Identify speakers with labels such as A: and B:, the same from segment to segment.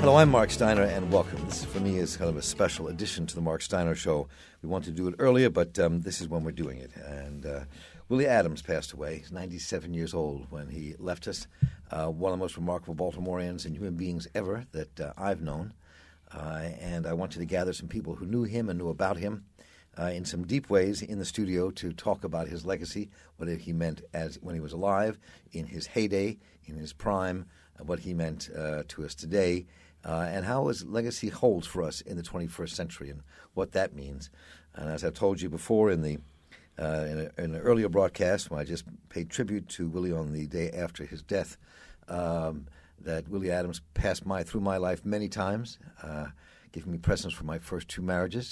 A: Hello, I'm Mark Steiner, and welcome. This, for me, is kind of a special addition to the Mark Steiner Show. We wanted to do it earlier, but this is when we're doing it. And Willie Adams passed away. He's 97 years old when he left us. One of the most remarkable Baltimoreans and human beings ever that I've known. And I wanted to gather some people who knew him and knew about him in some deep ways in the studio to talk about his legacy, what he meant as when he was alive, in his heyday, in his prime, what he meant to us today, and how his legacy holds for us in the 21st century and what that means. And as I've told you before in an earlier broadcast when I just paid tribute to Willie on the day after his death, that Willie Adams passed through my life many times, giving me presents for my first two marriages.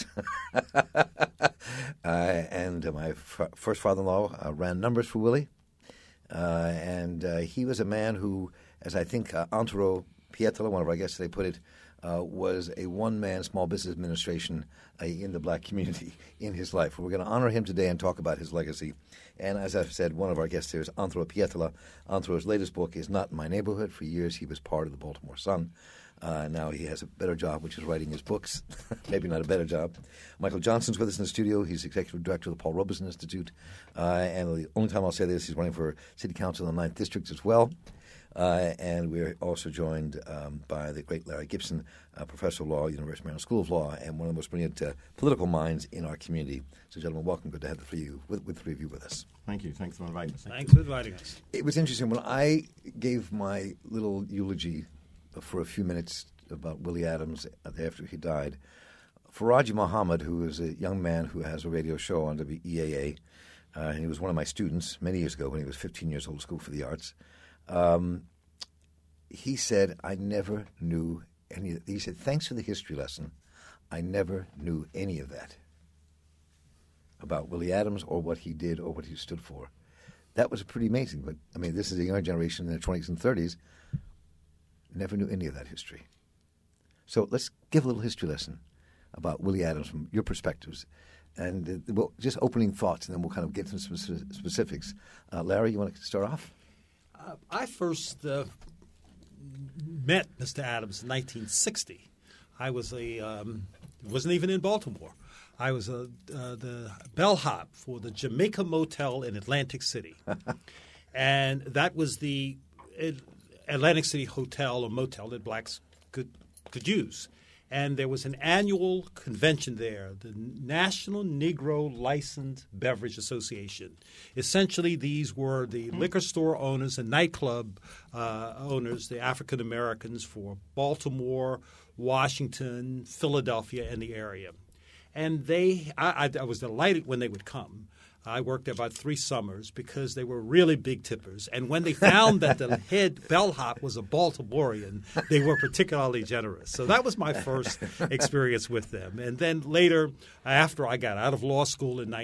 A: And my first father-in-law ran numbers for Willie. And he was a man who, as I think Antero Pietola, one of our guests today, put it, was a one-man small business administration in the black community in his life. We're going to honor him today and talk about his legacy. And as I've said, one of our guests here is Antero Pietola. Antero's latest book is Not in My Neighborhood. For years, he was part of the Baltimore Sun. Now he has a better job, which is writing his books. Maybe not a better job. Michael Johnson's with us in the studio. He's executive director of the Paul Robeson Institute. And the only time I'll say this, he's running for city council in the 9th District as well. And we're also joined by the great Larry Gibson, professor of law, University of Maryland School of Law, and one of the most brilliant political minds in our community. So, gentlemen, welcome. Good to have the three of you with us.
B: Thank you. Thanks for inviting us.
C: Thanks for inviting us.
A: It was interesting. When I gave my little eulogy for a few minutes about Willie Adams after he died, Faraji Muhammad, who is a young man who has a radio show on WEAA, and he was one of my students many years ago when he was 15 years old, School for the Arts, he said, I never knew any of that. He said, thanks for the history lesson, I never knew any of that about Willie Adams or what he did or what he stood for. That was pretty amazing. But, I mean, this is a younger generation in their 20s and 30s. Never knew any of that history. So let's give a little history lesson about Willie Adams from your perspectives. And just opening thoughts, and then we'll kind of get into some specifics. Larry, you want to start off?
C: I first met Mr. Adams in 1960. I was wasn't even in Baltimore. I was the bellhop for the Jamaica Motel in Atlantic City. And that was the Atlantic City hotel or motel that blacks could use. And there was an annual convention there, the National Negro Licensed Beverage Association. Essentially, these were the liquor store owners and nightclub owners, the African Americans for Baltimore, Washington, Philadelphia, and the area. And I was delighted when they would come. I worked there about 3 summers because they were really big tippers. And when they found that the head bellhop was a Baltimorean, they were particularly generous. So that was my first experience with them. And then later, after I got out of law school in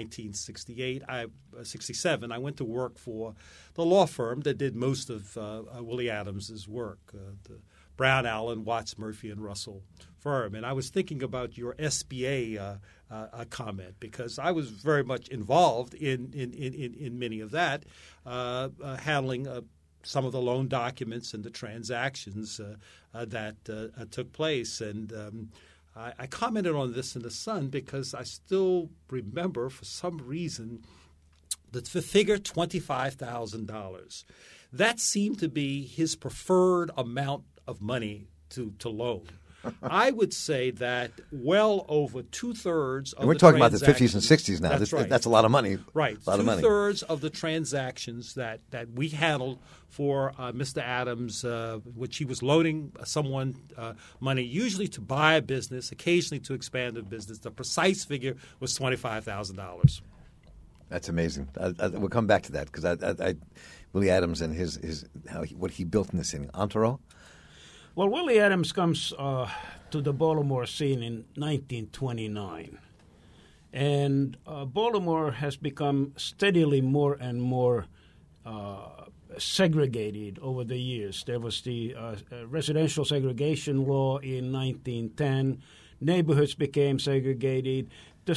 C: 1967, I went to work for the law firm that did most of Willie Adams's work, the Brown, Allen, Watts, Murphy, and Russell firm. And I was thinking about your SBA comment because I was very much involved in many of that, handling some of the loan documents and the transactions that took place. And I commented on this in the Sun because I still remember, for some reason, the figure $25,000. That seemed to be his preferred amount of money to loan. I would say that well over 2/3 of
A: and we're
C: the
A: talking about the 50s and
C: 60s.
A: 60s now.
C: That's right.
A: That's a lot of money.
C: Right.
A: A lot of money.
C: 2/3 of the transactions that we handled for Mr. Adams, which he was loaning someone money, usually to buy a business, occasionally to expand a business. The precise figure was $25,000.
A: That's amazing. We'll come back to that because Willie Adams and what he built in the city. Antero?
D: Well, Willie Adams comes to the Baltimore scene in 1929. And Baltimore has become steadily more and more segregated over the years. There was the residential segregation law in 1910. Neighborhoods became segregated. The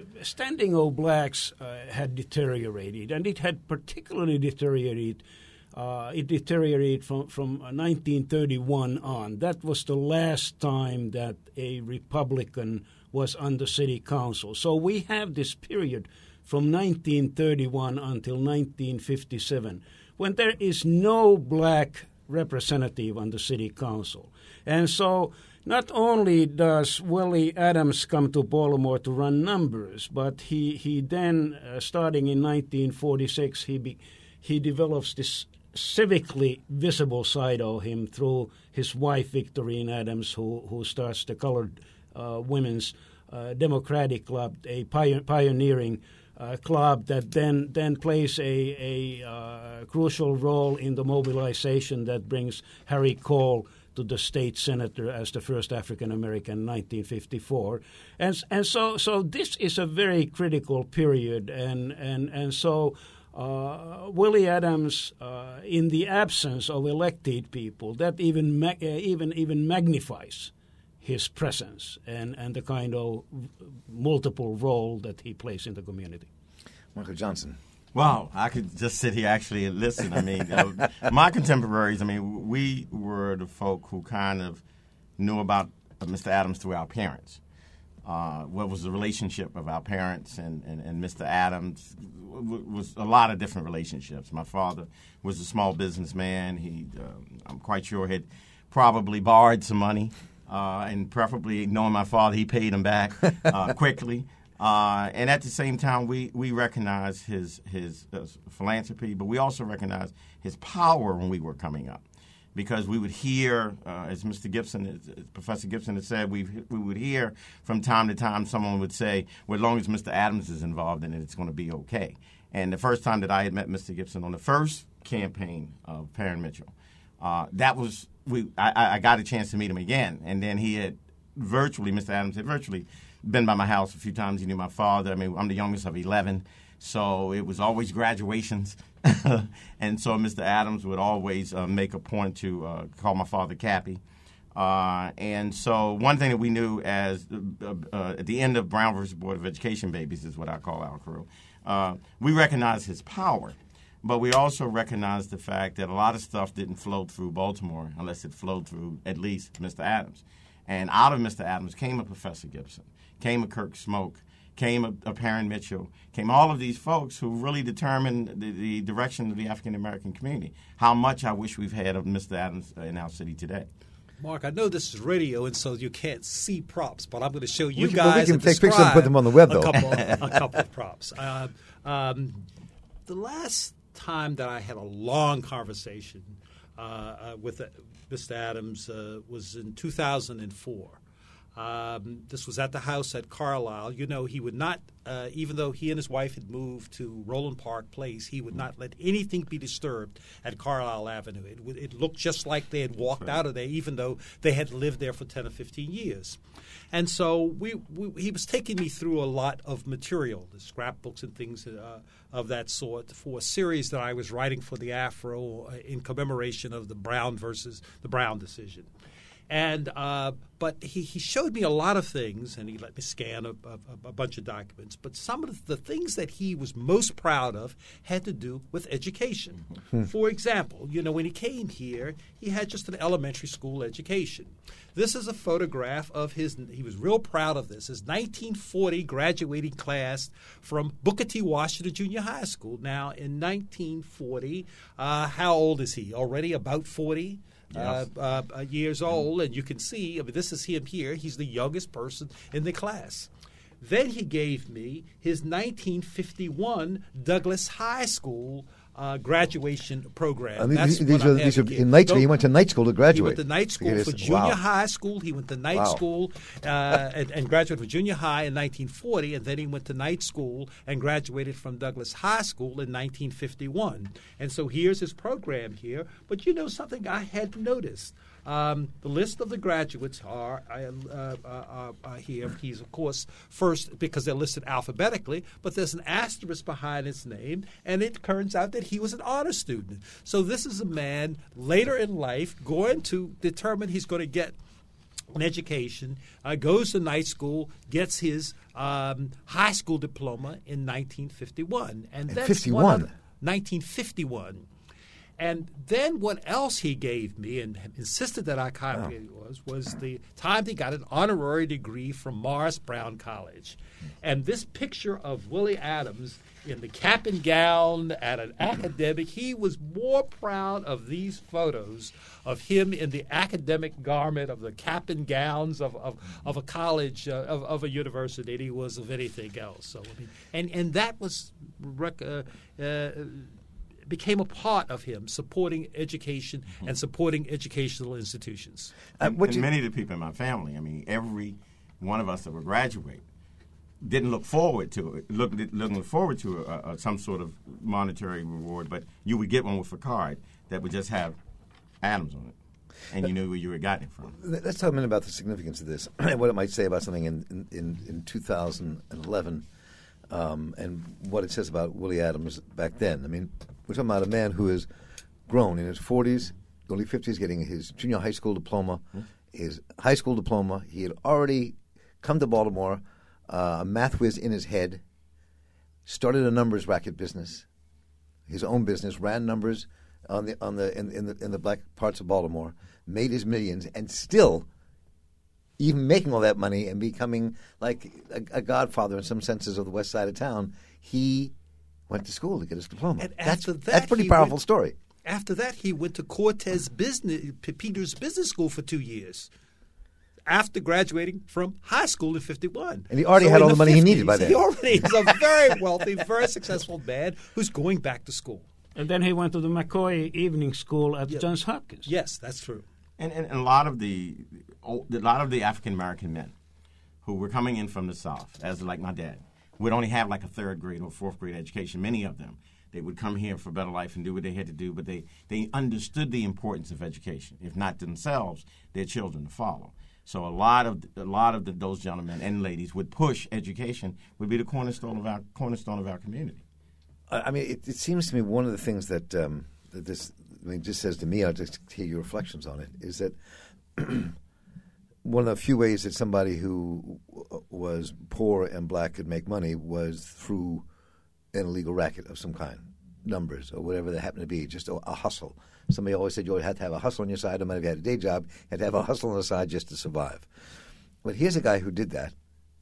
D: standing of blacks had deteriorated, and it had particularly deteriorated it deteriorated from 1931 on. That was the last time that a Republican was on the city council. So we have this period from 1931 until 1957 when there is no black representative on the city council. And so not only does Willie Adams come to Baltimore to run numbers, but he then, starting in 1946, he develops this civically visible side of him through his wife, Victorine Adams, who starts the Colored Women's Democratic Club, a pioneering club that then plays a crucial role in the mobilization that brings Harry Cole to the state senator as the first African American in 1954, and so this is a very critical period, and so Willie Adams, in the absence of elected people, that even magnifies his presence and the kind of multiple role that he plays in the community.
A: Michael Johnson.
B: Wow, I could just sit here actually and listen. I mean, my contemporaries, I mean, we were the folk who kind of knew about Mr. Adams through our parents. What was the relationship of our parents and Mr. Adams was a lot of different relationships. My father was a small businessman. He, I'm quite sure, had probably borrowed some money. And preferably, knowing my father, he paid him back quickly. And at the same time, we recognize his philanthropy, but we also recognize his power when we were coming up. Because we would hear, as Mr. Gibson, as Professor Gibson had said, we would hear from time to time someone would say, well, as long as Mr. Adams is involved in it, it's going to be okay. And the first time that I had met Mr. Gibson on the first campaign of Perrin Mitchell, that was I got a chance to meet him again, and then he had Mr. Adams had virtually been by my house a few times. He knew my father. I mean, I'm the youngest of 11, so it was always graduations, and so Mr. Adams would always make a point to call my father Cappy. And so one thing that we knew as at the end of Brown versus Board of Education babies is what I call our crew, we recognized his power. But we also recognize the fact that a lot of stuff didn't flow through Baltimore unless it flowed through at least Mr. Adams. And out of Mr. Adams came a Professor Gibson, came a Kirk Smoke, came a Perrin Mitchell, came all of these folks who really determined the direction of the African-American community. How much I wish we've had of Mr. Adams in our city today.
C: Mark, I know this is radio, and so you can't see props, but I'm going to show you
A: we
C: guys.
A: We can take pictures and put them on the web, though.
C: A couple of props. The last time that I had a long conversation with Mr. Adams was in 2004. This was at the house at Carlisle. You know, he would not, even though he and his wife had moved to Roland Park Place, he would not let anything be disturbed at Carlisle Avenue. It looked just like they had walked out of there, even though they had lived there for 10 or 15 years. And so he was taking me through a lot of material, the scrapbooks and things of that sort, for a series that I was writing for the Afro in commemoration of the Brown decision. And but he showed me a lot of things, and he let me scan a bunch of documents. But some of the things that he was most proud of had to do with education. For example, you know, when he came here, he had just an elementary school education. This is a photograph of he was real proud of this, his 1940 graduating class from Booker T. Washington Junior High School. Now, in 1940, how old is he? Already about 40? Yes. Years old, and you can see, I mean, this is him here. He's the youngest person in the class. Then he gave me his 1951 Douglas High School graduation program.
A: These are in night school. He went to night school to graduate.
C: He went to night school for junior high school. He went to night school and graduated from junior high in 1940, and then he went to night school and graduated from Douglas High School in 1951. And so here's his program here. But you know something I had noticed. The list of the graduates are here. He's, of course, first because they're listed alphabetically, but there's an asterisk behind his name, and it turns out that he was an honor student. So this is a man later in life going to determine he's going to get an education, goes to night school, gets his high school diploma in 1951. And that's 1951. And then what else he gave me and insisted that I copy was the time he got an honorary degree from Morris Brown College. And this picture of Willie Adams in the cap and gown at an academic, he was more proud of these photos of him in the academic garment of the cap and gowns of a college, of a university, than he was of anything else. So, I mean, and that was became a part of him supporting education and supporting educational institutions.
B: And many of the people in my family, I mean, every one of us that would graduate didn't look forward to it, looking forward to some sort of monetary reward, but you would get one with a card that would just have Adams on it, and you knew where you were getting it from.
A: Let's talk a minute about the significance of this, what it might say about something in 2011, and what it says about Willie Adams back then. I mean, we're talking about a man who has grown in his 40s, early 50s, getting his junior high school diploma, his high school diploma. He had already come to Baltimore, a math whiz in his head, started a numbers racket business, his own business, ran numbers in the black parts of Baltimore, made his millions, and still, even making all that money and becoming like a godfather in some senses of the west side of town, he went to school to get his diploma.
C: And
A: that's a pretty powerful story.
C: After that, he went to Peters Business School for 2 years, after graduating from high school in 51.
A: And he already had all the money he needed by then.
C: He already is a very wealthy, very successful man who's going back to school.
D: And then he went to the McCoy Evening School at Johns Hopkins.
C: Yes, that's true.
B: And a lot of the African American men who were coming in from the South, as like my dad, would only have like a third grade or fourth grade education. Many of them, they would come here for better life and do what they had to do, but they understood the importance of education, if not themselves, their children to follow. So a lot of those gentlemen and ladies would push education, would be the cornerstone of our community.
A: I mean, it seems to me one of the things that this just says to me, I'll just hear your reflections on it, is that one of the few ways that somebody who was poor and black could make money was through an illegal racket of some kind, numbers or whatever that happened to be, just a hustle. Somebody always said you had to have a hustle on your side, no matter if you had a day job, you had to have a hustle on the side just to survive. But here's a guy who did that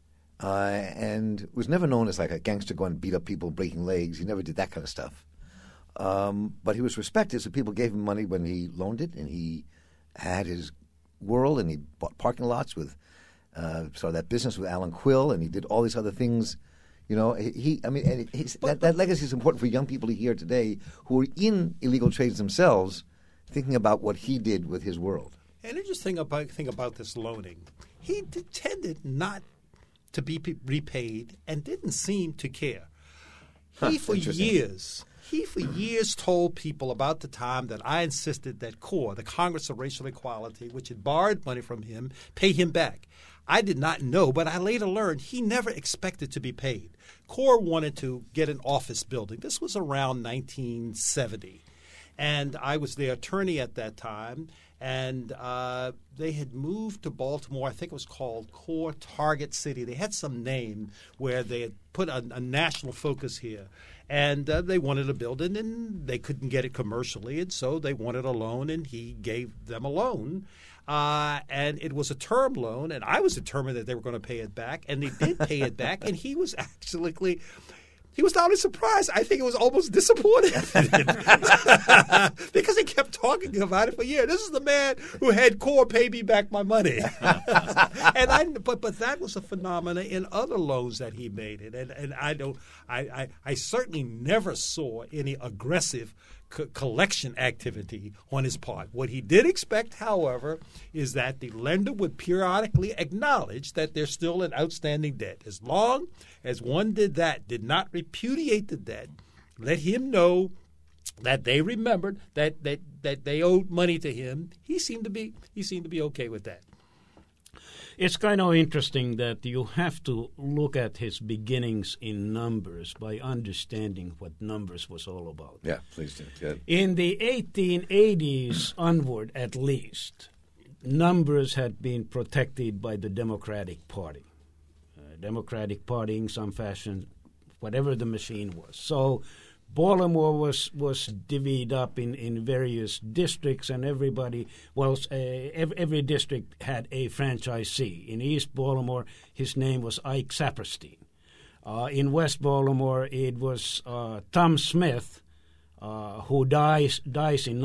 A: and was never known as like a gangster going to beat up people, breaking legs. He never did that kind of stuff. But he was respected, so people gave him money when he loaned it, and he had his world, and he bought parking lots with started that business with Alan Quill, and he did all these other things. You know, that legacy is important for young people to hear today who are in illegal trades themselves, thinking about what he did with his world.
C: An interesting thing about this loaning, he tended not to be repaid and didn't seem to care. He for years told people about the time that I insisted that CORE, the Congress of Racial Equality, which had borrowed money from him, pay him back. I did not know, but I later learned he never expected to be paid. CORE wanted to get an office building. This was around 1970. And I was their attorney at that time. And they had moved to Baltimore. I think it was called CORE Target City. They had some name where they had put a national focus here. And they wanted a building, and they couldn't get it commercially. And so they wanted a loan, and he gave them a loan. And it was a term loan, and I was determined that they were going to pay it back, and they did pay it back. And he was actually he was not only surprised, I think he was almost disappointed because he kept talking about it for years. This is the man who had CORE pay me back my money. But that was a phenomenon in other loans that he made it, and I certainly never saw any aggressive collection activity on his part. What he did expect, however, is that the lender would periodically acknowledge that there's still an outstanding debt. As long as one did not repudiate the debt, let him know that they remembered that they owed money to him. He seemed to be okay with that.
D: It's kind of interesting that you have to look at his beginnings in numbers by understanding what numbers was all about.
A: Yeah, please do. Good.
D: In the 1880s onward, at least, numbers had been protected by the Democratic Party. Democratic Party in some fashion, whatever the machine was. So Baltimore was divvied up in various districts, and everybody, every district had a franchisee. In East Baltimore, his name was Ike Saperstein. In West Baltimore, it was Tom Smith, who dies in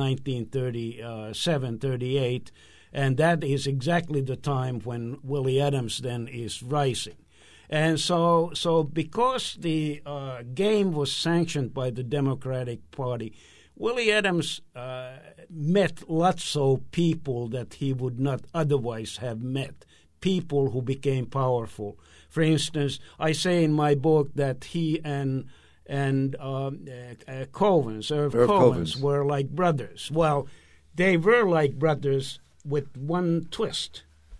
D: 1937-38, and that is exactly the time when Willie Adams then is rising. And so because the game was sanctioned by the Democratic Party, Willie Adams met lots of people that he would not otherwise have met, people who became powerful. For instance, I say in my book that he and Covens, Irv Covens, were like brothers. Well, they were like brothers with one twist.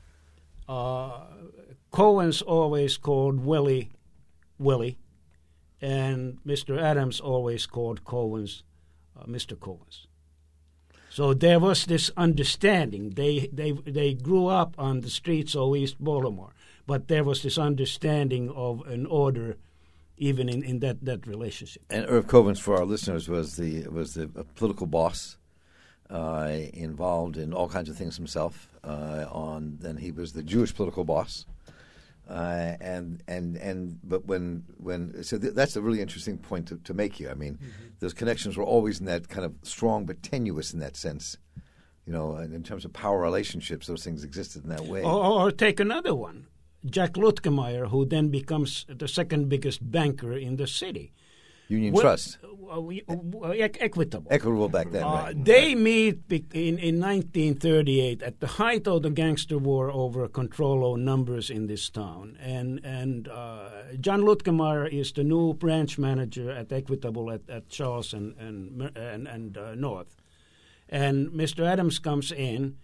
D: Covens always called Willie, and Mr. Adams always called Covens Mr. Covens. So there was this understanding. They grew up on the streets of East Baltimore, but there was this understanding of an order even in that relationship.
A: And Irv Covens, for our listeners, was the political boss, involved in all kinds of things himself. Then he was the Jewish political boss. But that's a really interesting point to make here. I mean, those connections were always in that kind of strong but tenuous in that sense. In terms of power relationships, those things existed in that way.
D: Or take another one, Jack Lutkemeyer, who then becomes the second biggest banker in the city.
A: Union Trust.
D: Equitable.
A: Equitable back then, right.
D: They meet in 1938 at the height of the gangster war over control of numbers in this town. And John Lutkemeyer is the new branch manager at Equitable at Charles and North. And Mr. Adams comes in.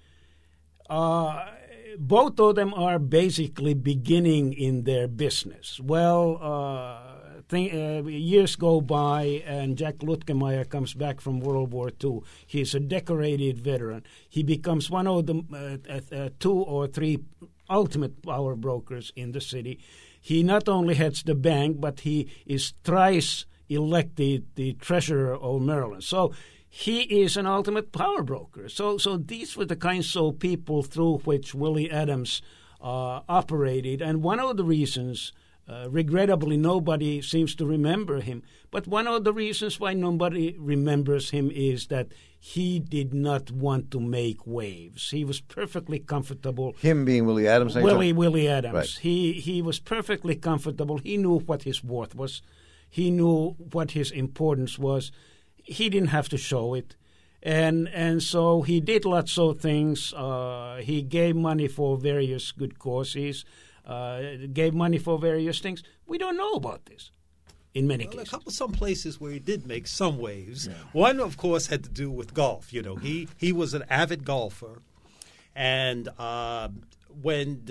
D: Both of them are basically beginning in their business. Well, years go by, and Jack Lutkemeyer comes back from World War II. He's a decorated veteran. He becomes one of the 2 or 3 ultimate power brokers in the city. He not only heads the bank, but he is thrice elected the treasurer of Maryland. So he is an ultimate power broker. So these were the kinds of people through which Willie Adams operated. And one of the reasons, regrettably, nobody seems to remember him, but one of the reasons why nobody remembers him is that he did not want to make waves. He was perfectly comfortable.
A: Him being Willie Adams?
D: Willie Adams.
A: Right.
D: He was perfectly comfortable. He knew what his worth was. He knew what his importance was. He didn't have to show it. And so he did lots of things. He gave money for various good causes, gave money for various things. We don't know about this in many cases.
C: Some places where he did make some waves. Yeah. One, of course, had to do with golf. He was an avid golfer. And when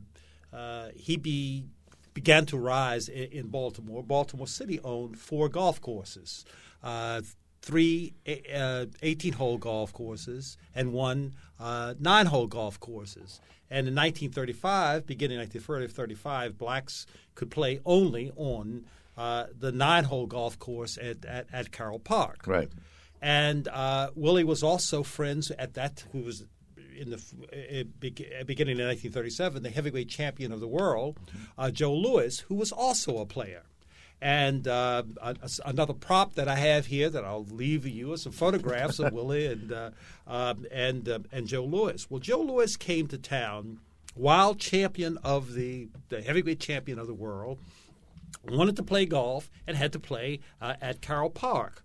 C: he began to rise in Baltimore, Baltimore City owned 4 golf courses. 3 18-hole golf courses and 1 9-hole golf courses. And in 1935, beginning in 1935, blacks could play only on the 9-hole golf course at Carroll Park.
A: Right.
C: And Willie was also friends at that, who was in the beginning in 1937, the heavyweight champion of the world, Joe Louis, who was also a player. And another prop that I have here that I'll leave you is some photographs of Willie and Joe Louis. Well, Joe Louis came to town while champion of the heavyweight champion of the world, wanted to play golf and had to play at Carroll Park.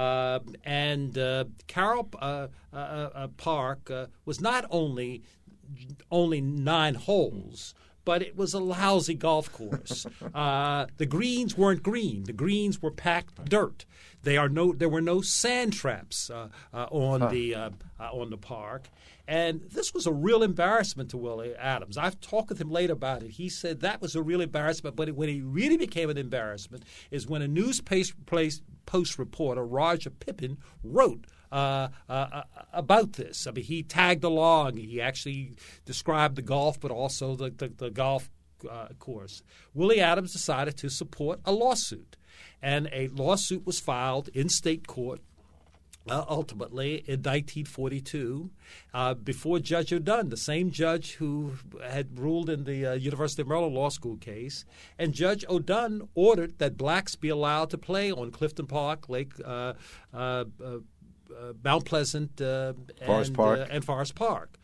C: Carroll Park was not only 9 holes, but it was a lousy golf course. The greens weren't green. The greens were packed dirt. There were no sand traps on the park. And this was a real embarrassment to Willie Adams. I've talked with him later about it. He said that was a real embarrassment, but when it really became an embarrassment is when a News Post reporter, Roger Pippin, wrote about this. I mean, he tagged along. He actually described the golf, but also the golf course. Willie Adams decided to support a lawsuit. And a lawsuit was filed in state court ultimately in 1942 before Judge O'Dunn, the same judge who had ruled in the University of Maryland Law School case. And Judge O'Dunn ordered that blacks be allowed to play on Clifton Park, Mount Pleasant,
A: Forest Park.
C: And Forest Park.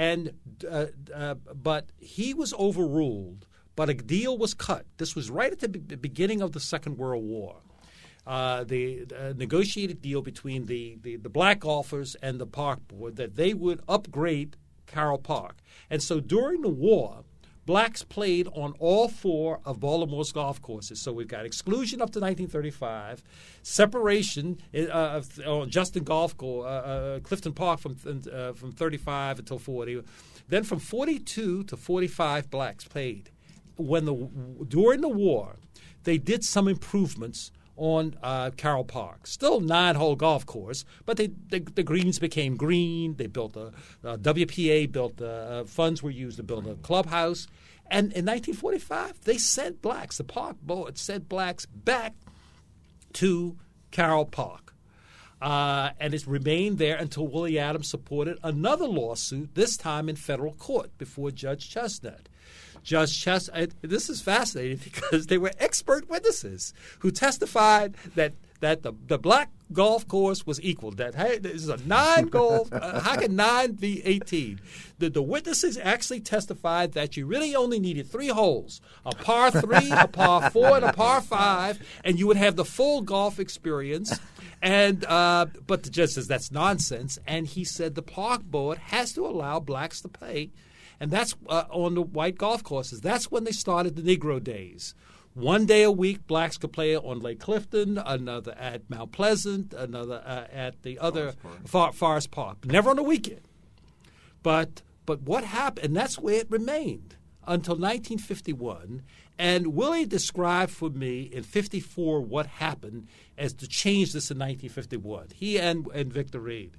C: But he was overruled, but a deal was cut. This was right at the beginning of the Second World War. The negotiated deal between the black golfers and the park board that they would upgrade Carroll Park. And so during the war, blacks played on all 4 of Baltimore's golf courses. So we've got exclusion up to 1935, separation on Justin Golf Course, Clifton Park from 35 until 40. Then from 42 to 45, blacks played. During the war, they did some improvements on Carroll Park. Still 9-hole golf course, but the greens became green. They built WPA built funds were used to build a clubhouse. And in 1945, they sent blacks. The park board sent blacks back to Carroll Park. And it's remained there until Willie Adams supported another lawsuit, this time in federal court before Judge Chestnut. Judge Chestnut, this is fascinating because they were expert witnesses who testified that the black golf course was equal. That, hey, this is a 9 golf. How can 9 be 18? The witnesses actually testified that you really only needed 3 holes, a par 3, a par 4, and a par 5, and you would have the full golf experience. And but the judge says that's nonsense. And he said the park board has to allow blacks to play. And that's on the white golf courses. That's when they started the Negro Days. 1 day a week, blacks could play on Lake Clifton, another at Mount Pleasant, another at the other Forest Park. Never on the weekend. But what happened, and that's where it remained until 1951. And Willie described for me in 54 what happened as to change this in 1951. He and Victor Reed.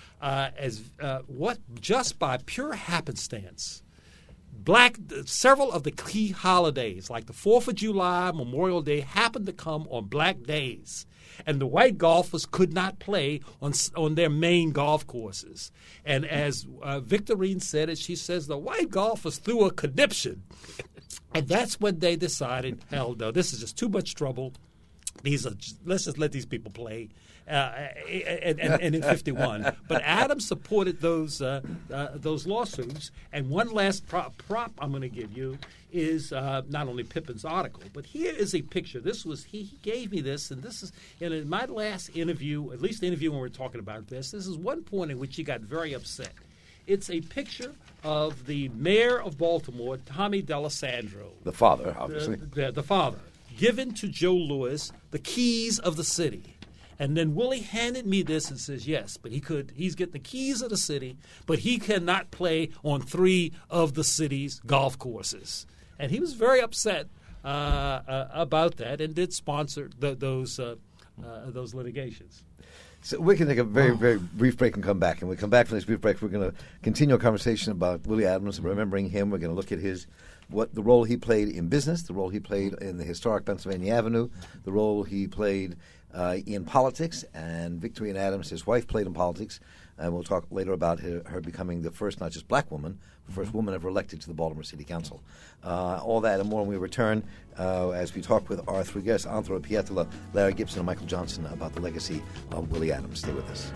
C: Just by pure happenstance, several of the key holidays, like the 4th of July, Memorial Day, happened to come on black days, and the white golfers could not play on their main golf courses. And as Victorine said it, she says the white golfers threw a conniption, and that's when they decided, hell no, this is just too much trouble. Let's just let these people play. And in 51, but Adams supported those lawsuits. And one last prop I'm going to give you is not only Pippin's article, but here is a picture. He gave me this, and this is in my last interview, at least the interview when we were talking about this. This is one point in which he got very upset. It's a picture of the mayor of Baltimore, Tommy D'Alessandro,
A: the father, obviously,
C: the father, given to Joe Louis the keys of the city. And then Willie handed me this and says, yes, but he's getting the keys of the city, but he cannot play on 3 of the city's golf courses. And he was very upset about that and did sponsor those litigations.
A: So we can take a very, very brief break and come back. And when we come back from this brief break, we're going to continue our conversation about Willie Adams and remembering him. We're going to look at the role he played in business, the role he played in the historic Pennsylvania Avenue, the role he played in politics, and Victorine Adams, his wife, played in politics. And we'll talk later about her becoming the first, not just black woman, the first woman ever elected to the Baltimore City Council. All that and more when we return as we talk with our 3 guests, Anthro Pietola, Larry Gibson, and Michael Johnson about the legacy of Willie Adams. Stay with us.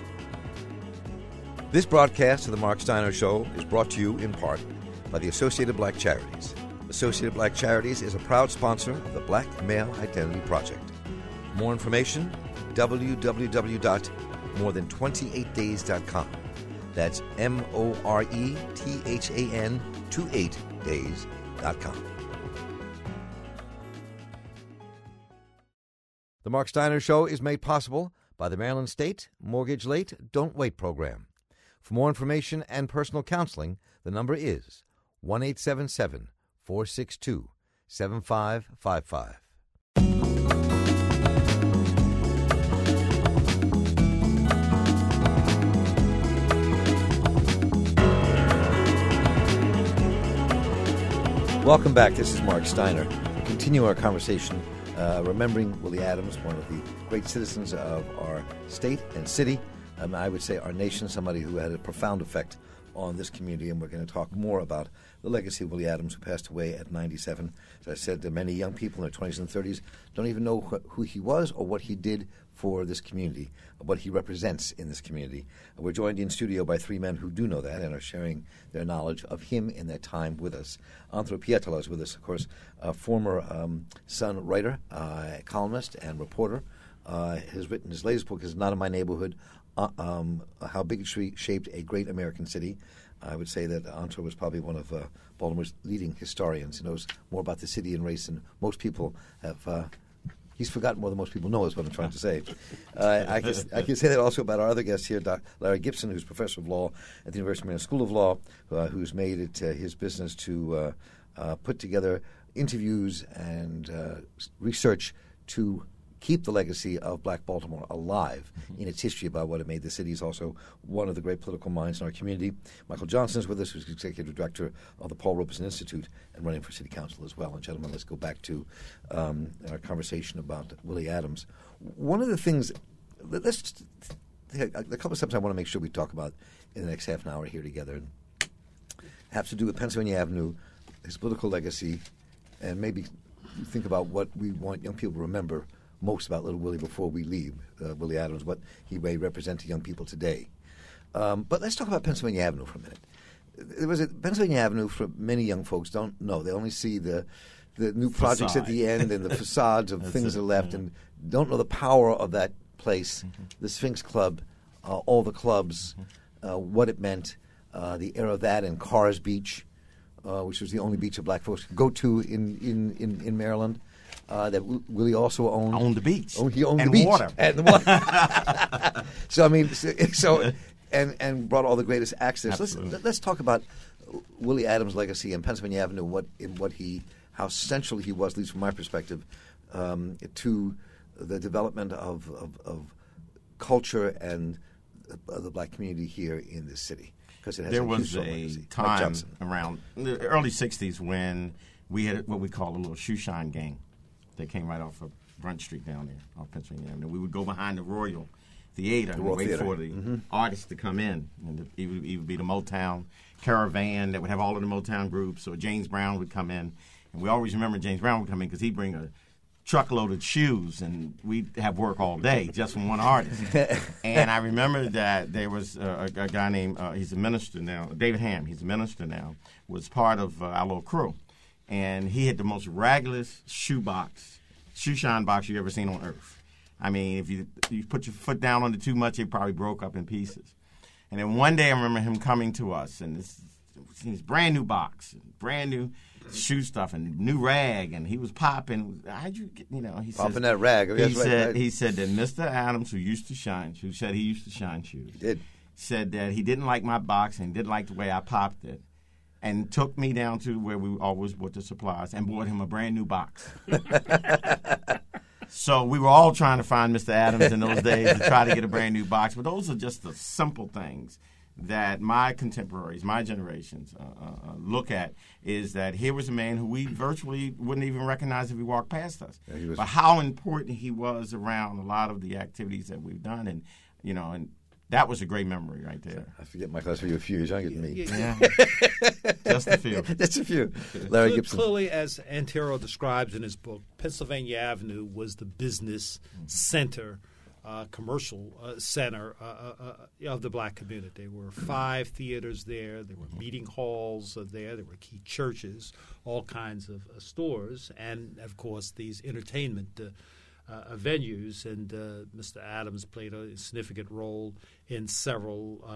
A: This broadcast of the Mark Steiner Show is brought to you in part by the Associated Black Charities. Associated Black Charities is a proud sponsor of the Black Male Identity Project. More information, www.morethan28days.com. That's MORETHAN28days.com. The Mark Steiner Show is made possible by the Maryland State Mortgage Late Don't Wait program. For more information and personal counseling, the number is 1-877-462-7555. Welcome back. This is Mark Steiner. Continue our conversation remembering Willie Adams, one of the great citizens of our state and city, I would say our nation, somebody who had a profound effect on this community, and we're going to talk more about the legacy of Willie Adams, who passed away at 97. As I said, many young people in their 20s and 30s don't even know who he was or what he did for this community, what he represents in this community. We're joined in studio by three men who do know that and are sharing their knowledge of him in that time with us. Anthro Pietola is with us, of course, a former Sun writer, columnist, and reporter. Has written his latest book is Not in My Neighborhood, How Bigotry Shaped a Great American City. I would say that Anthro was probably one of Baltimore's leading historians. He knows more about the city and race than most people have. He's forgotten more than most people know is what I'm trying to say. I can say that also about our other guest here, Dr. Larry Gibson, who's professor of law at the University of Maryland School of Law, who's made it his business to put together interviews and research to keep the legacy of Black Baltimore alive in its history about what it made the city. He's also one of the great political minds in our community. Michael Johnson is with us, who's executive director of the Paul Robeson Institute and running for city council as well. And gentlemen, let's go back to our conversation about Willie Adams. One of the things, let's a couple of steps I want to make sure we talk about in the next half an hour here together, and have to do with Pennsylvania Avenue, his political legacy, and maybe think about what we want young people to remember most about Little Willie before we leave Willie Adams, what he may represent to young people today. But let's talk about Pennsylvania Avenue for a minute. There was Pennsylvania Avenue, for many young folks don't know. They only see the new projects at the end and the facades of things that are left, and don't know the power of that place, the Sphinx Club, all the clubs, what it meant, the era of that, and Carr's Beach, which was the only beach that black folks could go to in Maryland. That Willie also owned
B: the beach.
A: He owned
B: and
A: the beach
B: water.
A: And the water. So I mean, and brought all the greatest access. Let's talk about Willie Adams' legacy and Pennsylvania Avenue. How central he was, at least from my perspective, to the development of culture and the black community here in this city. Because
B: there was a time around the early '60s when we had what we call a little shoe shine gang. They came right off of Brunt Street down there, off Pennsylvania Avenue. We would go behind the Royal Theater and wait for the artists to come in. And it would be the Motown Caravan that would have all of the Motown groups, or James Brown would come in. And we always remember James Brown would come in because he'd bring a truckload of shoes, and we'd have work all day just from one artist. And I remember that there was a guy named, he's a minister now, David Ham, he's a minister now, was part of our little crew. And he had the most raggedest shoe shine box you ever seen on earth. I mean, if you put your foot down on it too much, it probably broke up in pieces. And then one day I remember him coming to us, and this brand new box, brand new shoe stuff, and new rag, and he was popping. How'd you get, he
A: popping that rag?
B: He said that Mr. Adams, who said he used to shine shoes,
A: he did,
B: said that he didn't like my box and didn't like the way I popped it, and took me down to where we always bought the supplies and bought him a brand new box. So we were all trying to find Mr. Adams in those days to try to get a brand new box. But those are just the simple things that my contemporaries, my generations, look at, is that here was a man who we virtually wouldn't even recognize if he walked past us. Yeah, but how important he was around a lot of the activities that we've done. And, and that was a great memory right there.
A: I forget, Michael, that's for you a few years younger than me.
B: Yeah. Just a few.
A: Just a few. Larry Gibson.
C: Clearly, as Antero describes in his book, Pennsylvania Avenue was the business center, commercial center of the black community. There were 5 theaters there. There were meeting halls there. There were key churches, all kinds of stores, and, of course, these entertainment venues, and Mr. Adams played a significant role in several,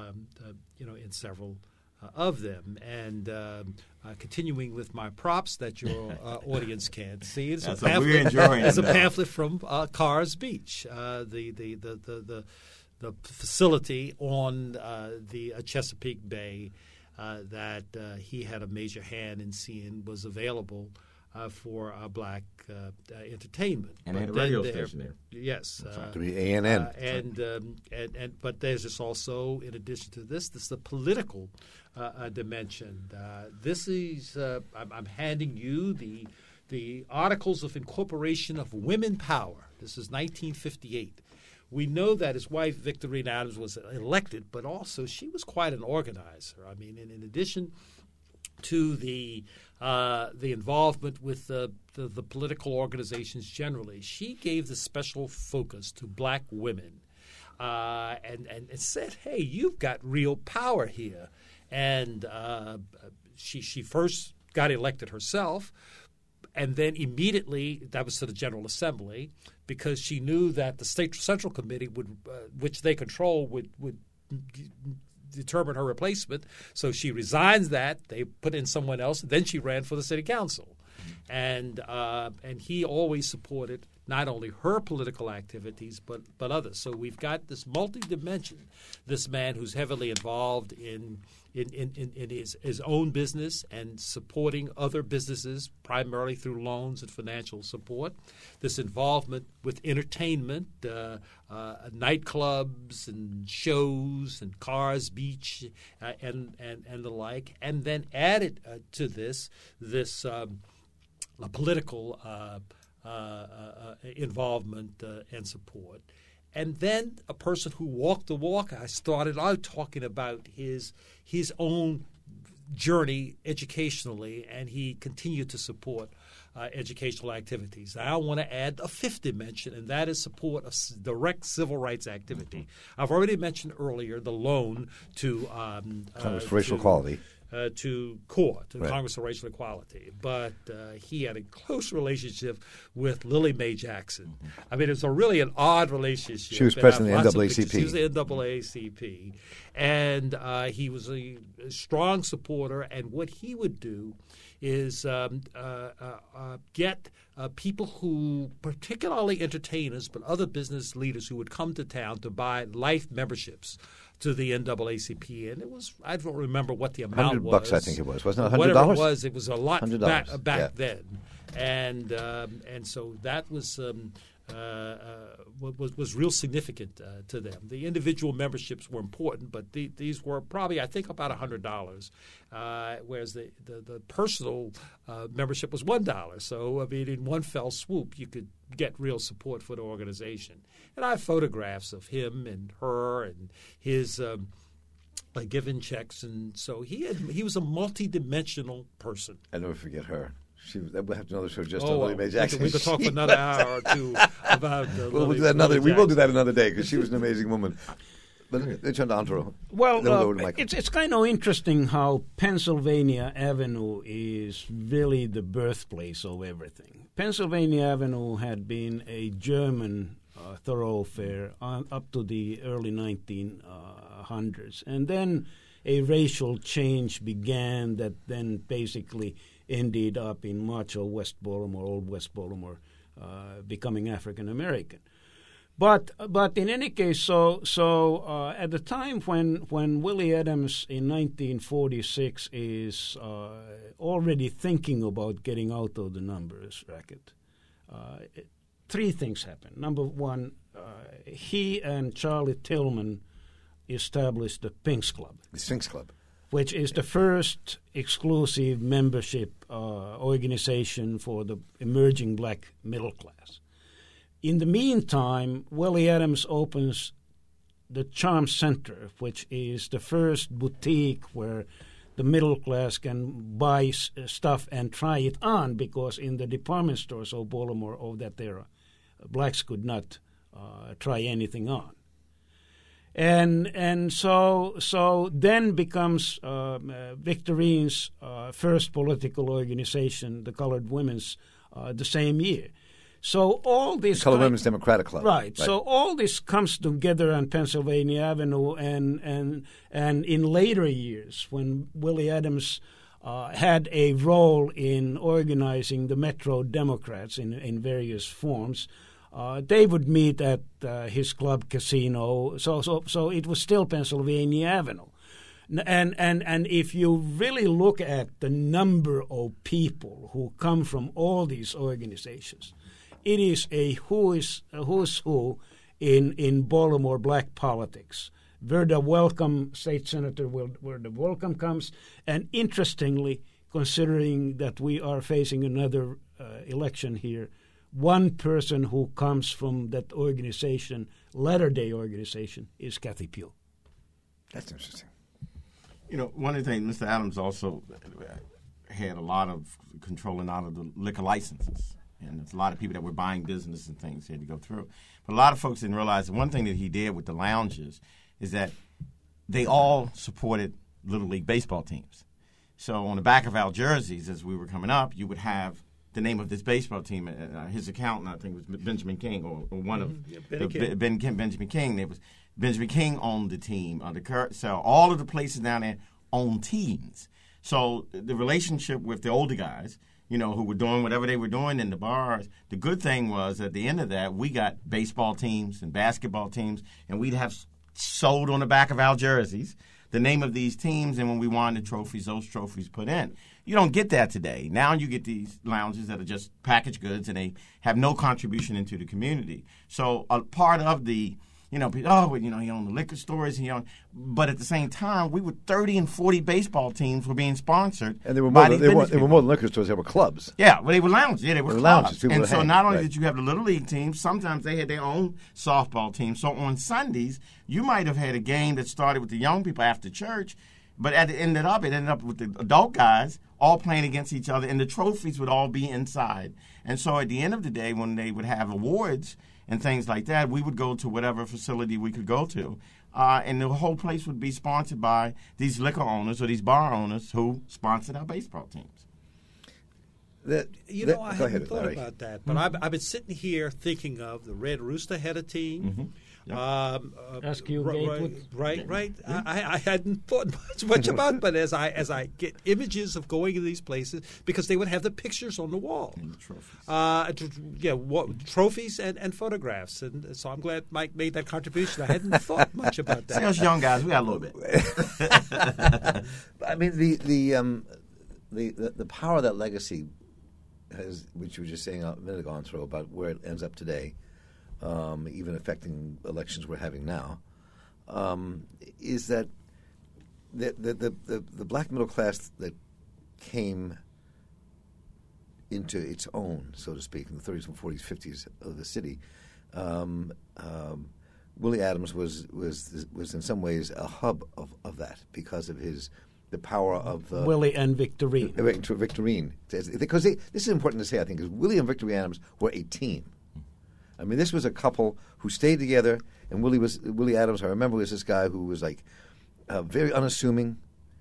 C: of them. And continuing with my props that your audience can't see, it's a pamphlet from Carr's Beach, the facility on the Chesapeake Bay that he had a major hand in seeing was available for black entertainment.
B: And they had a radio station there.
C: Yes.
A: To be ANN.
C: But there's just also, in addition to this is the political dimension. This is, I'm handing you the the Articles of Incorporation of Women Power. This is 1958. We know that his wife, Victorine Adams, was elected, but also she was quite an organizer. I mean, in addition to the involvement with the political organizations generally, she gave the special focus to black women and said, hey, you've got real power here. And she first got elected herself, and then immediately that was to the General Assembly, because she knew that the State Central Committee, which they control, would determine her replacement. So she resigns that. They put in someone else. Then she ran for the city council. And he always supported not only her political activities but others. So we've got this multi-dimension, this man who's heavily involved in his own business and supporting other businesses primarily through loans and financial support, this involvement with entertainment, nightclubs and shows and Cars Beach and the like, and then added to this political involvement and support. And then a person who walked the walk. I started out talking about his own journey educationally, and he continued to support educational activities. I want to add a fifth dimension, and that is support of direct civil rights activity. I've already mentioned earlier the loan to
A: Congress for Racial Equality.
C: To CORE, to
A: right.
C: Congress for Racial Equality. But he had a close relationship with Lily Mae Jackson. I mean, it's really an odd relationship.
A: She was president of the NAACP.
C: She was the NAACP. And he was a strong supporter. And what he would do is get people who, particularly entertainers, but other business leaders who would come to town to buy life memberships to the NAACP, and it was, I don't remember what the amount was.
A: $100, I think it was. Wasn't it $100?
C: Whatever it was a lot
A: $100.
C: back then. And so that was real significant to them. The individual memberships were important, but these were probably, I think, about $100, whereas the personal membership was $1. So, I mean, in one fell swoop, you could get real support for the organization. And I have photographs of him and her and his given checks, and so he was a multidimensional person.
A: I never forget her. We'll have another show just on
C: well,
A: Lily Mae Jackson.
C: We could talk for another hour or two about
A: we'll do that another. We will do that another day because she was an amazing woman. But they turned to Andrew.
D: Well, it's kind of interesting how Pennsylvania Avenue is really the birthplace of everything. Pennsylvania Avenue had been a German thoroughfare up to the early 1900s, and then a racial change began that then basically ended up in much of West Baltimore, old West Baltimore, becoming African American. But in any case, so at the time when Willie Adams in 1946 is already thinking about getting out of the numbers racket, three things happen. Number one, he and Charlie Tillman established the Sphinx Club.
A: The Sphinx Club.
D: Which is the first exclusive membership organization for the emerging black middle class. In the meantime, Willie Adams opens the Charm Center, which is the first boutique where the middle class can buy stuff and try it on, because in the department stores of Baltimore of that era, blacks could not try anything on. And so then becomes Victorine's first political organization, the Colored Women's, the same year. So all this
A: Colored Women's Democratic Club,
D: right? So all this comes together on Pennsylvania Avenue, and in later years when Willie Adams had a role in organizing the Metro Democrats in various forms. They would meet at his club casino, so it was still Pennsylvania Avenue, and if you really look at the number of people who come from all these organizations, it is a who's who in Baltimore black politics. Where the welcome state senator, where the welcome comes, and interestingly, considering that we are facing another election here, one person who comes from that organization, Latter-day organization, is Kathy Pugh.
A: That's interesting.
B: One of the things, Mr. Adams also had a lot of controlling out of the liquor licenses. And there's a lot of people that were buying business and things he had to go through. But a lot of folks didn't realize that one thing that he did with the lounges is that they all supported Little League baseball teams. So on the back of our jerseys, as we were coming up, you would have the name of this baseball team. His accountant, I think, was Benjamin King, or one of Benjamin King. It was Benjamin King owned the team. So all of the places down there owned teams. So the relationship with the older guys, who were doing whatever they were doing in the bars, the good thing was at the end of that, we got baseball teams and basketball teams, and we'd have sold on the back of our jerseys the name of these teams, and when we won the trophies, those trophies put in. You don't get that today. Now you get these lounges that are just packaged goods, and they have no contribution into the community. So a part of the, he owned the liquor stores, but at the same time, we were 30 and 40 baseball teams were being sponsored.
A: And they were more than liquor stores. They were clubs.
B: Yeah, well, they were lounges. Yeah, they were clubs.
A: Lounges.
B: And so not only did you have the Little League teams, sometimes they had their own softball team. So on Sundays, you might have had a game that started with the young people after church, but it ended up with the adult guys all playing against each other, and the trophies would all be inside. And so at the end of the day, when they would have awards and things like that, we would go to whatever facility we could go to. And the whole place would be sponsored by these liquor owners or these bar owners who sponsored our baseball teams.
C: I hadn't thought about that, but I've been sitting here thinking of the Red Rooster had a team.
B: Mm-hmm. Yep.
D: SQ Gatewood.
C: Right. I hadn't thought much about, but as I get images of going to these places, because they would have the pictures on the wall,
B: and the trophies,
C: trophies and photographs, and so I'm glad Mike made that contribution. I hadn't thought much about that.
B: See, us young guys, we got a little bit.
A: I mean, the power of that legacy, which you were just saying a minute ago, Anthro, about where it ends up today. Even affecting elections we're having now, is that the black middle class that came into its own, so to speak, in the 30s and 40s, 50s of the city, Willie Adams was in some ways a hub of that because of the power of
D: Willie and Victorine.
A: Victorine, because this is important to say, I think, because Willie and Victorine Adams were a team. I mean, this was a couple who stayed together, and Willie Adams, I remember, was this guy who was like very unassuming,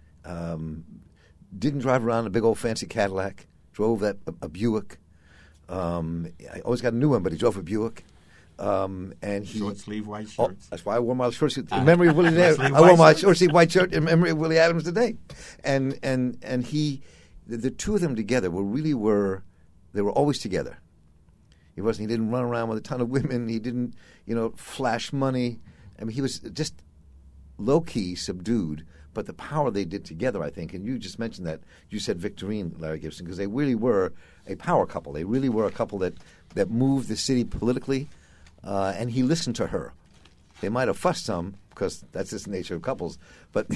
A: didn't drive around in a big old fancy Cadillac, drove a Buick. I always got a new one, but he drove a Buick. And he
B: short sleeve white shirts.
A: That's why I wore my short sleeve in memory of Willie Adams. I wore my short sleeve white shirt in memory of Willie Adams today. And the two of them together they were always together. He didn't run around with a ton of women. He didn't, flash money. I mean, he was just low-key, subdued. But the power they did together, I think, and you just mentioned that. You said Victorine, Larry Gibson, because they really were a power couple. They really were a couple that moved the city politically, and he listened to her. They might have fussed some, because that's just the nature of couples, but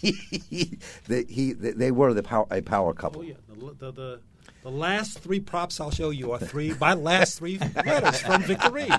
A: they were a power couple.
C: Oh, yeah. The last three props I'll show you are my last three letters from Victorine.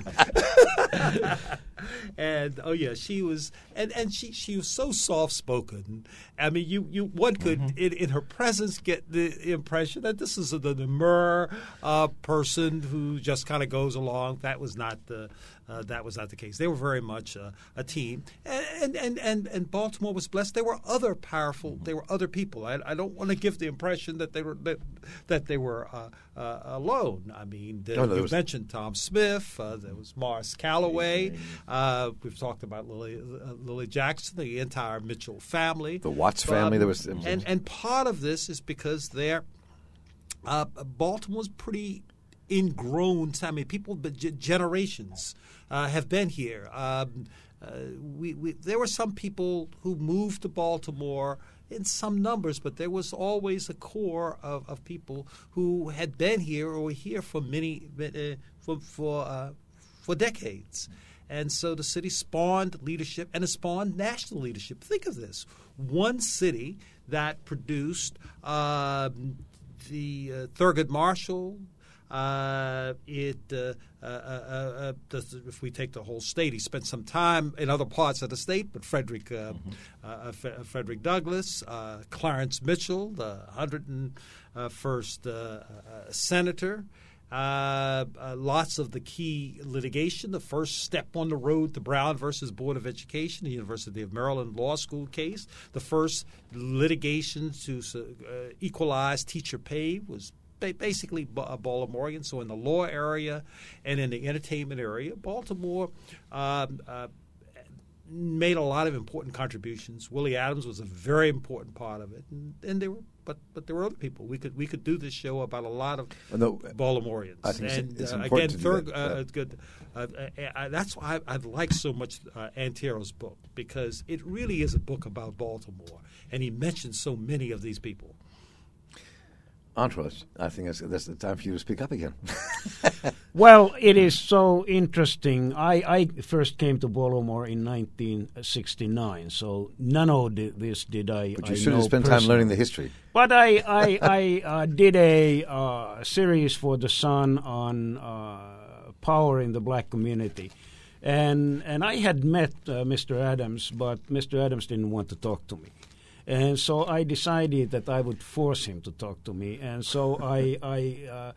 C: And she was she was so soft spoken. I mean, one could in her presence get the impression that this is the demure person who just kind of goes along. That was not the case. They were very much a team, and Baltimore was blessed. There were other powerful. There were other people. I don't want to give the impression that they were alone. I mean, you mentioned Tom Smith. There was Morris Calloway. We've talked about Lily Jackson, the entire Mitchell family,
A: the Watts family. There was,
C: and part of this is because Baltimore was pretty ingrown. I mean, people, generations have been here. There were some people who moved to Baltimore in some numbers, but there was always a core of people who had been here or were here for for decades. And so the city spawned leadership, and it spawned national leadership. Think of this. One city that produced the Thurgood Marshall. If we take the whole state, he spent some time in other parts of the state, but Frederick Douglass, Clarence Mitchell, the 101st senator, lots of the key litigation, the first step on the road to Brown versus Board of Education, the University of Maryland Law School case, the first litigation to equalize teacher pay was basically Baltimorean. So in the law area and in the entertainment area, Baltimore made a lot of important contributions. Willie Adams was a very important part of it, and there were, but there were other people. We could do this show about a lot of Baltimoreans.
A: I think it's
C: again,
A: important to do that.
C: it's good. That's why I like so much Antero's book, because it really is a book about Baltimore, and he mentions so many of these people.
A: Antros, I think that's the time for you to speak up again.
D: Well, it is so interesting. I first came to Baltimore in 1969, so none of this did I.
A: But you should have spent time learning the history.
D: But I did a series for the Sun on power in the black community, and I had met Mr. Adams, but Mr. Adams didn't want to talk to me. And so I decided that I would force him to talk to me. And so I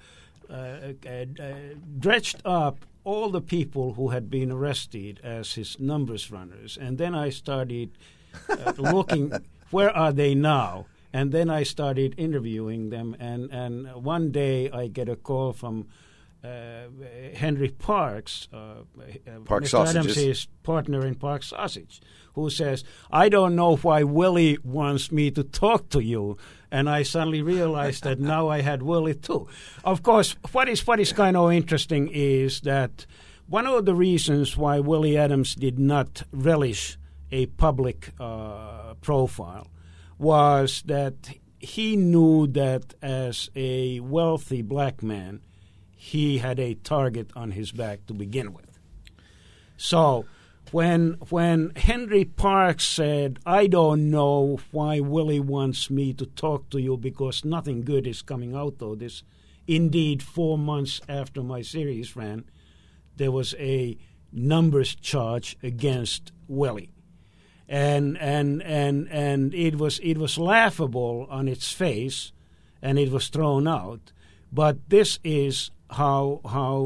D: dredged up all the people who had been arrested as his numbers runners. And then I started looking, where are they now? And then I started interviewing them. And one day I get a call from Henry Parks,
A: Park
D: Mr. Adams' partner in Park Sausage, who says, I don't know why Willie wants me to talk to you. And I suddenly realized that now I had Willie too. Of course, what is kind of interesting is that one of the reasons why Willie Adams did not relish a public profile was that he knew that as a wealthy black man, he had a target on his back to begin with. So when Henry Parks said, I don't know why Willie wants me to talk to you because nothing good is coming out of this, indeed 4 months after my series ran, there was a numbers charge against Willie. And it was laughable on its face, and it was thrown out. But this is how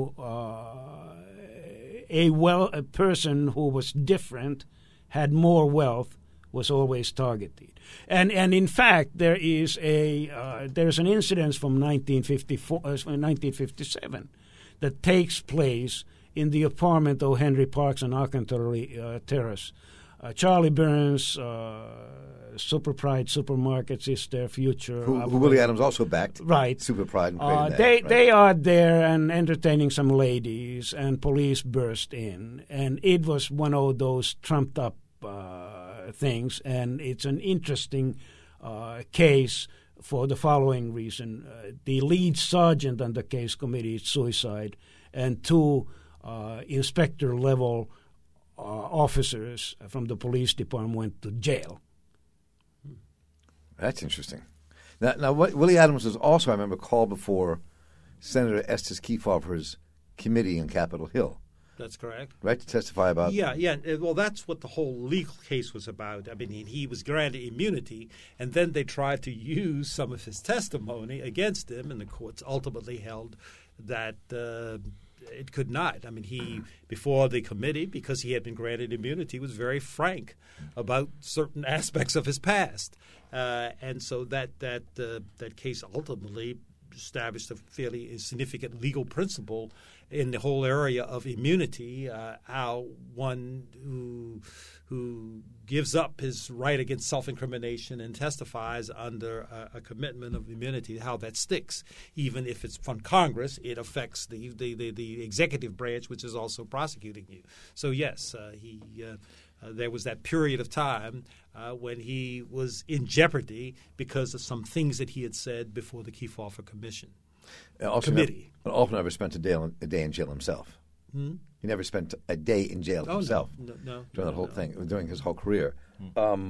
D: a person who was different, had more wealth, was always targeted. And in fact, there's an incident from 1957 that takes place in the apartment of Henry Parks on Alcantara Terrace. Charlie Burns, Super Pride Supermarkets is their future.
A: Who Willie Adams also backed.
D: Right.
A: Super Pride. And
D: they are there and entertaining some ladies, and police burst in. And it was one of those trumped up things, and it's an interesting case for the following reason. The lead sergeant on the case committed suicide, and 2 inspector-level officers from the police department went to jail.
A: That's interesting. Now, Willie Adams was also, I remember, called before Senator Estes Kefauver's committee on Capitol Hill.
C: That's correct.
A: Right, to testify about...
C: Yeah. Well, that's what the whole legal case was about. I mean, he was granted immunity, and then they tried to use some of his testimony against him, and the courts ultimately held that it could not. I mean, he, before the committee, because he had been granted immunity, was very frank about certain aspects of his past. And so that case ultimately established a fairly significant legal principle in the whole area of immunity, how one who gives up his right against self-incrimination and testifies under a commitment of immunity, how that sticks. Even if it's from Congress, it affects the executive branch, which is also prosecuting you. So yes, there was that period of time when he was in jeopardy because of some things that he had said before the Kefauver Commission. Committee.
A: Alton never spent a day in jail himself.
C: Hmm?
A: He never spent a day in jail himself
C: no,
A: during that whole thing, during his whole career.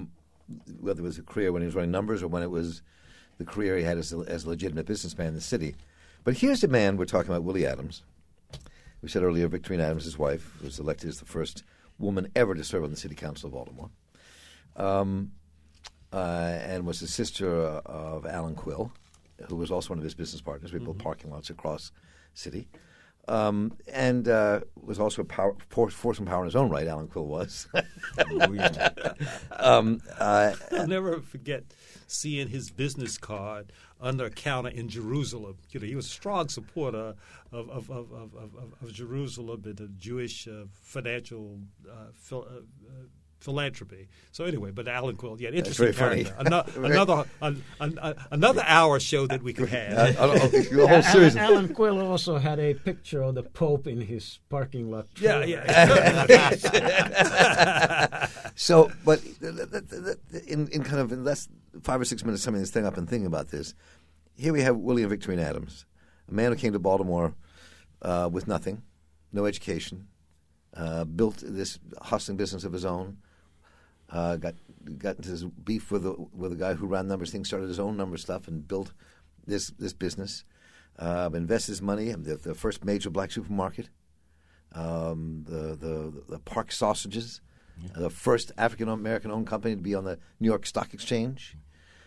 A: whether it was a career when he was running numbers or when it was the career he had as a legitimate businessman in the city. But here's the man we're talking about, Willie Adams. We said earlier Victorine Adams, his wife, was elected as the first woman ever to serve on the city council of Baltimore, and was the sister of Alan Quill, who was also one of his business partners. We built parking lots across the city. And was also a force and power in his own right, Alan Quill was.
C: I'll never forget seeing his business card under a counter in Jerusalem. You know, he was a strong supporter of Jerusalem and the Jewish financial philanthropy. So anyway, but Alan Quill, yeah, interesting character. Another hour show that we could have.
A: The whole series.
D: Alan Quill also had a picture of the Pope in his parking lot.
C: Yeah.
A: So, but in kind of in less 5 or 6 minutes, summing this thing up and thinking about this, here we have William Victorine Adams, a man who came to Baltimore with nothing, no education, built this hustling business of his own. Got into this beef with a guy who ran numbers things, started his own number stuff, and built this business. Invested his money in the first major black supermarket, the Park Sausages, the first African American owned company to be on the New York Stock Exchange.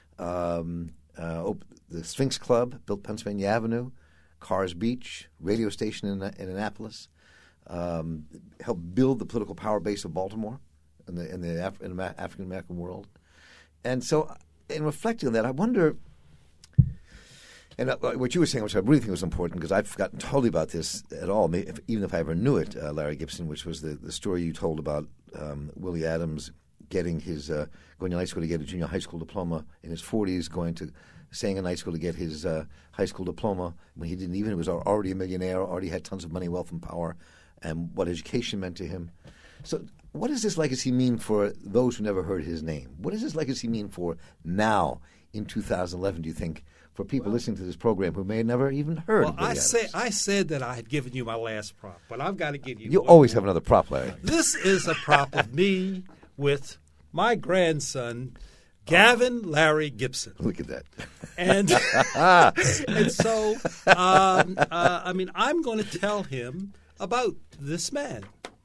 A: The Sphinx Club, built Pennsylvania Avenue, Carr's Beach, radio station in Annapolis. Helped build the political power base of Baltimore in the African American world. And so, in reflecting on that, I wonder, and what you were saying, which I really think was important, because I'd forgotten totally about this at all, even if I ever knew it, Larry Gibson, which was the story you told about Willie Adams getting his going to night school to get a junior high school diploma in his 40s, staying in night school to get his high school diploma when he didn't even. He was already a millionaire, already had tons of money, wealth, and power, and what education meant to him. So what does this legacy mean for those who never heard his name? What does this legacy mean for now in 2011, do you think, for people listening to this program who may have never even heard of Willie Adams?
C: I said that I had given you my last prop, but I've got to give you
A: You always have another prop, Larry.
C: This is a prop of me with my grandson, Gavin Larry Gibson.
A: Look at that.
C: And so, I mean, I'm going to tell him about this man.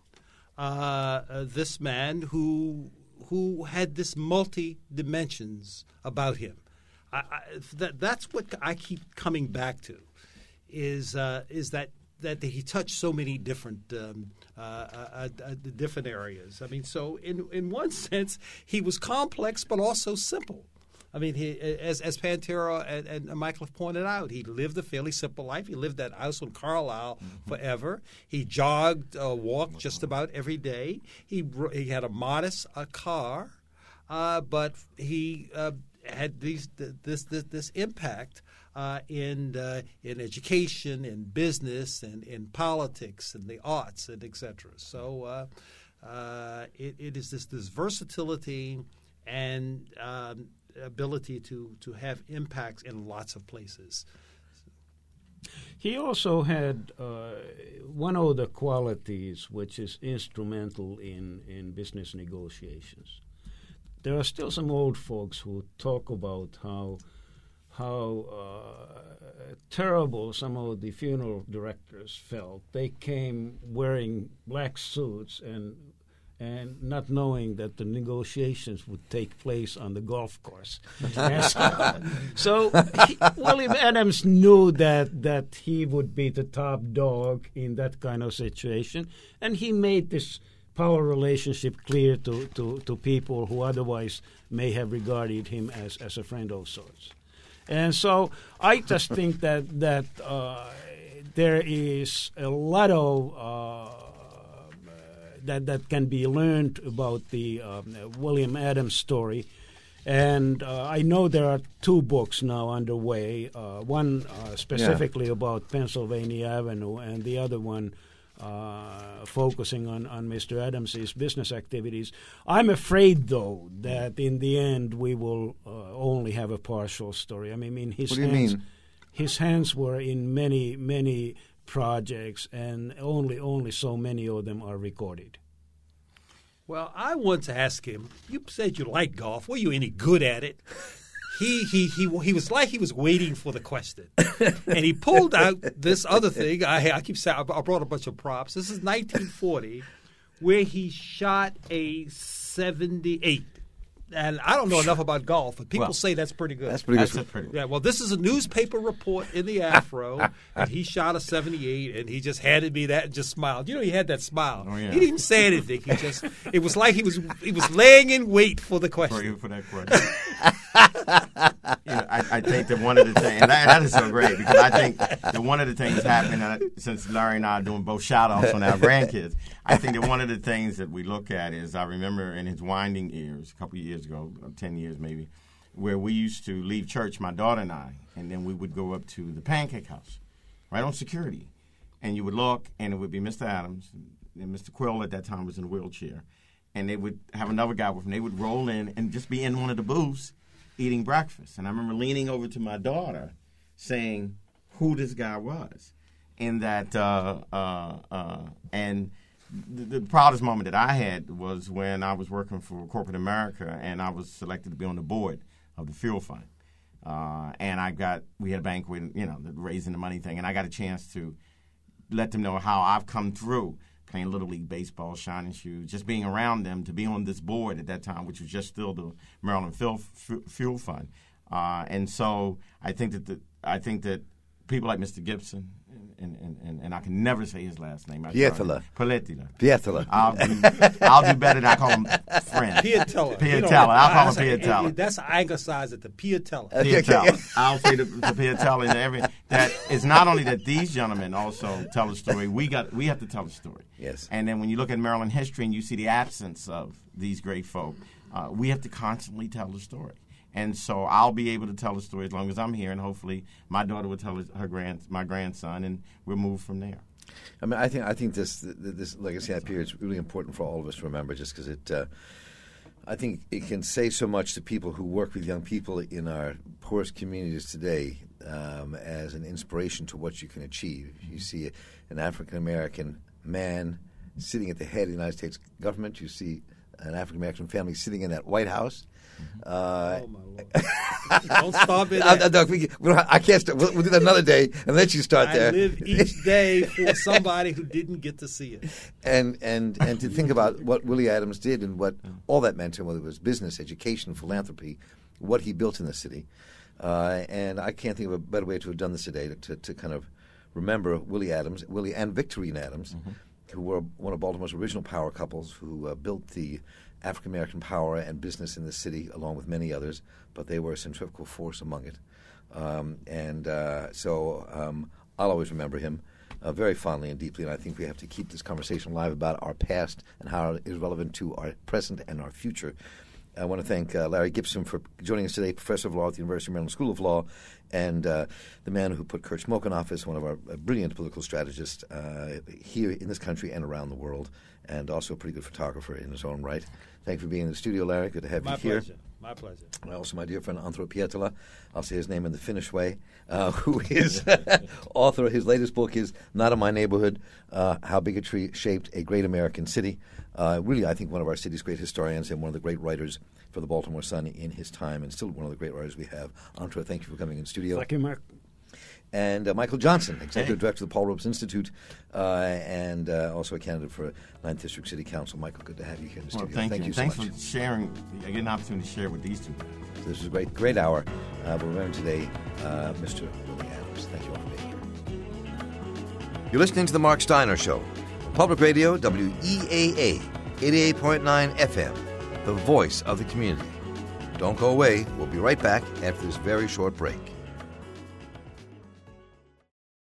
C: This man who had this multi dimensions about him. That's what I keep coming back to, is that he touched so many different different areas. I mean, so in one sense, he was complex but also simple. I mean, he, as Pantera and Michael have pointed out, he lived a fairly simple life. He lived that house on Carlisle forever. He jogged, walked just about every day. He had a modest car, but he had this impact in education, in business, and in politics, and the arts, and etc. So it is this versatility and ability to have impacts in lots of places.
D: He also had one of the qualities which is instrumental in business negotiations. There are still some old folks who talk about how terrible some of the funeral directors felt. They came wearing black suits and not knowing that the negotiations would take place on the golf course. So William Adams knew that he would be the top dog in that kind of situation, and he made this power relationship clear to people who otherwise may have regarded him as a friend of sorts. And so I just think that there is a lot of that can be learned about the William Adams story. And I know there are 2 books now underway, one specifically about Pennsylvania Avenue and the other one focusing on Mr. Adams's business activities. I'm afraid, though, that in the end we will only have a partial story. I mean, his hands were in many, many projects, and only so many of them are recorded.
C: Well, I wanted to ask him, you said you liked golf. Were you any good at it? He was like he was waiting for the question. And he pulled out this other thing. I keep saying, I brought a bunch of props. This is 1940, where he shot a 78. And I don't know enough about golf, but people say that's pretty good.
A: That's pretty good.
B: Pretty good.
C: Yeah, well, this is a newspaper report in the Afro, and he shot a 78, and he just handed me that and just smiled. You know, he had that smile.
B: Oh, yeah.
C: He didn't say anything. It was like he was laying in wait for the question.
B: For that question. I think that one of the things, and that is so great, because I think that one of the things happening, since Larry and I are doing both shout-outs on our grandkids, I think that one of the things that we look at is, I remember in his winding years, a couple of years ago, 10 years maybe, where we used to leave church, my daughter and I, and then we would go up to the Pancake House, right on Security, and you would look, and it would be Mr. Adams, and Mr. Quill at that time was in a wheelchair, and they would have another guy with them. They would roll in and just be in one of the booths eating breakfast. And I remember leaning over to my daughter saying who this guy was. And that, and the proudest moment that I had was when I was working for corporate America and I was selected to be on the board of the Fuel Fund. And we had a banquet, raising the money thing, and I got a chance to let them know how I've come through playing Little League Baseball, shining shoes, just being around them, to be on this board at that time, which was just still the Maryland Fuel Fund. And so I think that people like Mr. Gibson, and I can never say his last name.
A: Pietola.
B: I'll do better than I call him friend.
C: Pietola.
B: I'll call him Pietola.
C: That's anglicized at the Pietola.
B: I'll say the Pietola and everything. That it's not only that these gentlemen also tell a story. We have to tell a story.
A: Yes.
B: And then when you look at Maryland history and you see the absence of these great folk, we have to constantly tell the story. And so I'll be able to tell the story as long as I'm here, and hopefully my daughter will tell my grandson, and we'll move from there.
A: I mean, I think this legacy period is really important for all of us to remember, just because I think it can say so much to people who work with young people in our poorest communities today, as an inspiration to what you can achieve. You see an African American man sitting at the head of the United States government. You see an African American family sitting in that White House.
C: Oh my Lord! Don't stop it. I
A: can't start. We'll do that another day and let you start there.
C: I live each day for somebody who didn't get to see it.
A: And to think about what Willie Adams did and what all that meant to him, whether it was business, education, philanthropy, what he built in the city. And I can't think of a better way to have done this today, to kind of remember Willie and Victorine Adams, who were one of Baltimore's original power couples, who built the African-American power and business in the city, along with many others, but they were a centrifugal force among it. So I'll always remember him very fondly and deeply, and I think we have to keep this conversation alive about our past and how it is relevant to our present and our future. I want to thank Larry Gibson for joining us today, professor of law at the University of Maryland School of Law, and the man who put Kurt Schmoke in office, one of our brilliant political strategists here in this country and around the world, and also a pretty good photographer in his own right. Thank you for being in the studio, Larry. Good to have you here.
C: My pleasure.
A: And also my dear friend Antero Pietola, I'll say his name in the Finnish way, who is author. His latest book is Not in My Neighborhood, How Bigotry Shaped a Great American City. Really, I think one of our city's great historians and one of the great writers for the Baltimore Sun in his time, and still one of the great writers we have. Antero, thank you for coming in studio.
D: Thank you, Mark.
A: And Michael Johnson, Executive Director of the Paul Robeson Institute, and also a candidate for 9th District City Council. Michael, good to have you here in the studio.
B: Thank you
A: so
B: much.
A: much.
B: Thanks for sharing. I get an opportunity to share with these two guys.
A: So this was a great hour. We're remembering today Mr. Willie Adams. Thank you all for being here. You're listening to The Mark Steiner Show. Public Radio, WEAA, 88.9 FM, the voice of the community. Don't go away. We'll be right back after this very short break.